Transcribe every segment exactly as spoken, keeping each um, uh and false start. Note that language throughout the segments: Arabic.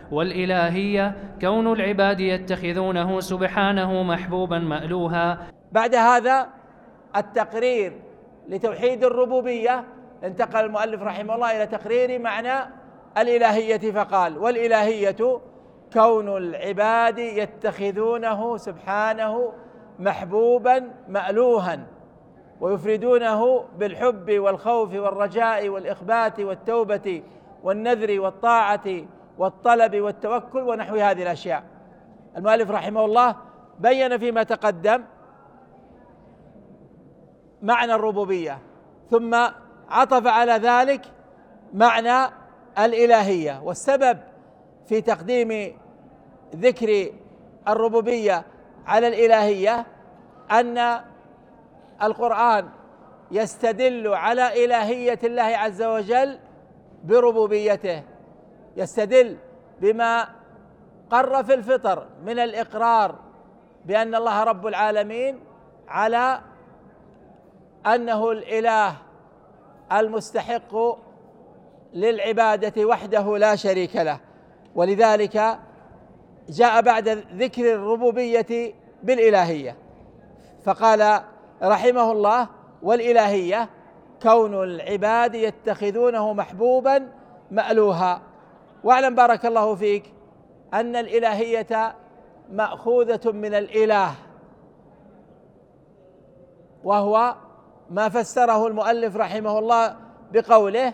والإلهية كون العباد يتخذونه سبحانه محبوبا مألوها. بعد هذا التقرير لتوحيد الربوبية انتقل المؤلف رحمه الله إلى تقرير معنى الإلهية فقال: والإلهية كون العباد يتخذونه سبحانه محبوبا مألوها ويفردونه بالحب والخوف والرجاء والإخبات والتوبة والنذر والطاعة والطلب والتوكل ونحو هذه الأشياء. المؤلف رحمه الله بين فيما تقدم معنى الربوبية، ثم عطف على ذلك معنى الإلهية. والسبب في تقديم ذكر الربوبية على الإلهية أن القرآن يستدل على إلهية الله عز وجل بربوبيته، يستدل بما قر في الفطر من الإقرار بأن الله رب العالمين على أنه الإله المستحق للعبادة وحده لا شريك له. ولذلك جاء بعد ذكر الربوبية بالإلهية فقال رحمه الله: والإلهية كون العباد يتخذونه محبوبا مألوها. واعلم بارك الله فيك أن الإلهية مأخوذة من الإله، وهو ما فسره المؤلف رحمه الله بقوله: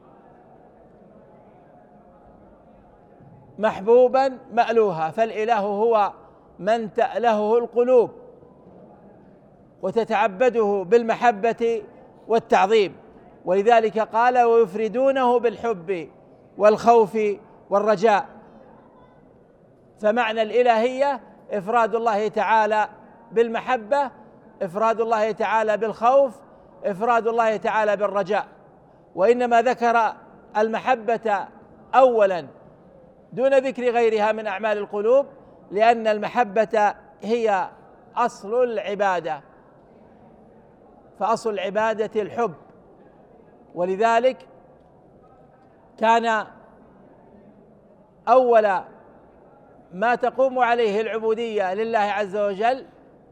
محبوبا مألوها. فالإله هو من تألهه القلوب وتتعبده بالمحبة والتعظيم، ولذلك قال: ويفردونه بالحب والخوف والرجاء. فمعنى الإلهية إفراد الله تعالى بالمحبة، إفراد الله تعالى بالخوف، إفراد الله تعالى بالرجاء. وإنما ذكر المحبة أولا دون ذكر غيرها من أعمال القلوب، لأن المحبة هي أصل العبادة، فأصل العبادة الحب. ولذلك كان أول ما تقوم عليه العبودية لله عز وجل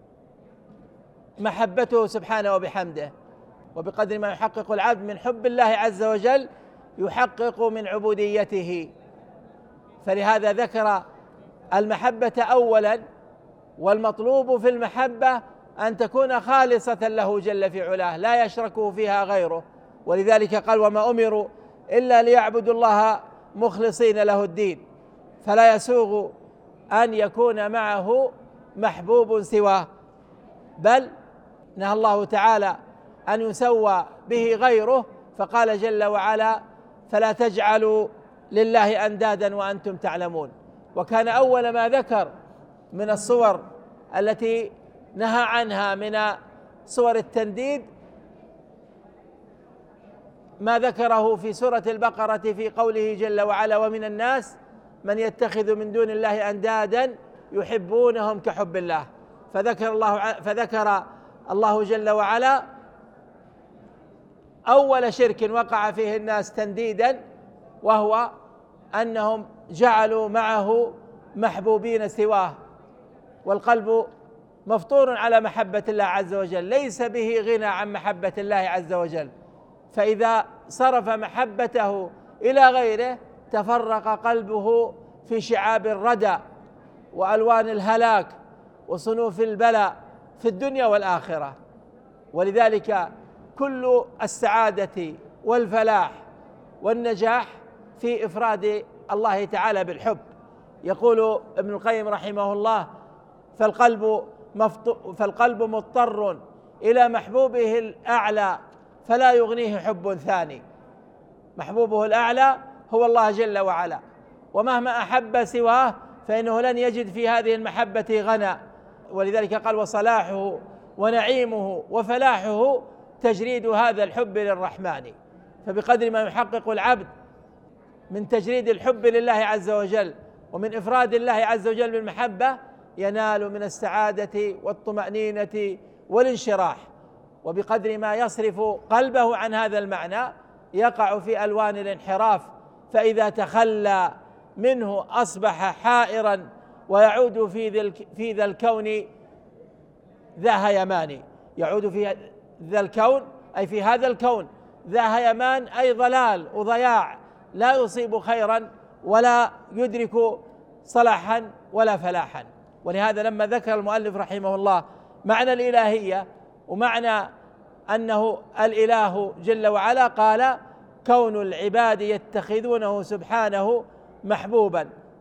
محبته سبحانه وبحمده، وبقدر ما يحقق العبد من حب الله عز وجل يحقق من عبوديته. فلهذا ذكر المحبة أولا، والمطلوب في المحبة أن تكون خالصة له جل في علاه لا يشركه فيها غيره. ولذلك قال: وما أمروا إلا ليعبدوا الله مخلصين له الدين. فلا يسوغ أن يكون معه محبوب سواه، بل نهى الله تعالى أن يسوى به غيره، فقال جل وعلا: فلا تجعلوا لله أندادا وأنتم تعلمون. وكان أول ما ذكر من الصور التي نهى عنها من صور التنديد ما ذكره في سورة البقرة في قوله جل وعلا: ومن الناس من يتخذ من دون الله أندادا يحبونهم كحب الله. فذكر الله فذكر الله جل وعلا أول شرك وقع فيه الناس تنديدا، وهو أنهم جعلوا معه محبوبين سواه. والقلب مفطور على محبة الله عز وجل، ليس به غنى عن محبة الله عز وجل، فإذا صرف محبته إلى غيره تفرق قلبه في شعاب الردى وألوان الهلاك وصنوف البلاء في الدنيا والآخرة. ولذلك كل السعادة والفلاح والنجاح في إفراد الله تعالى بالحب. يقول ابن القيم رحمه الله: فالقلب فالقلب مضطر إلى محبوبه الأعلى فلا يغنيه حب ثاني. محبوبه الأعلى هو الله جل وعلا، ومهما أحب سواه فإنه لن يجد في هذه المحبة غنى. ولذلك قال: وصلاحه ونعيمه وفلاحه تجريد هذا الحب للرحمن. فبقدر ما يحقق العبد من تجريد الحب لله عز وجل ومن إفراد الله عز وجل بالمحبة ينال من السعادة والطمأنينة والانشراح. وبقدر ما يصرف قلبه عن هذا المعنى يقع في ألوان الانحراف، فإذا تخلى منه أصبح حائرا ويعود في ذا في ذا الكون ذا هيمان. يعود في ذا الكون أي في هذا الكون ذا هيمان أي ضلال وضياع، لا يصيب خيرا ولا يدرك صلاحا ولا فلاحا. ولهذا لما ذكر المؤلف رحمه الله معنى الإلهية ومعنى أنه الإله جل وعلا قال: كون العباد يتخذونه سبحانه محبوبا.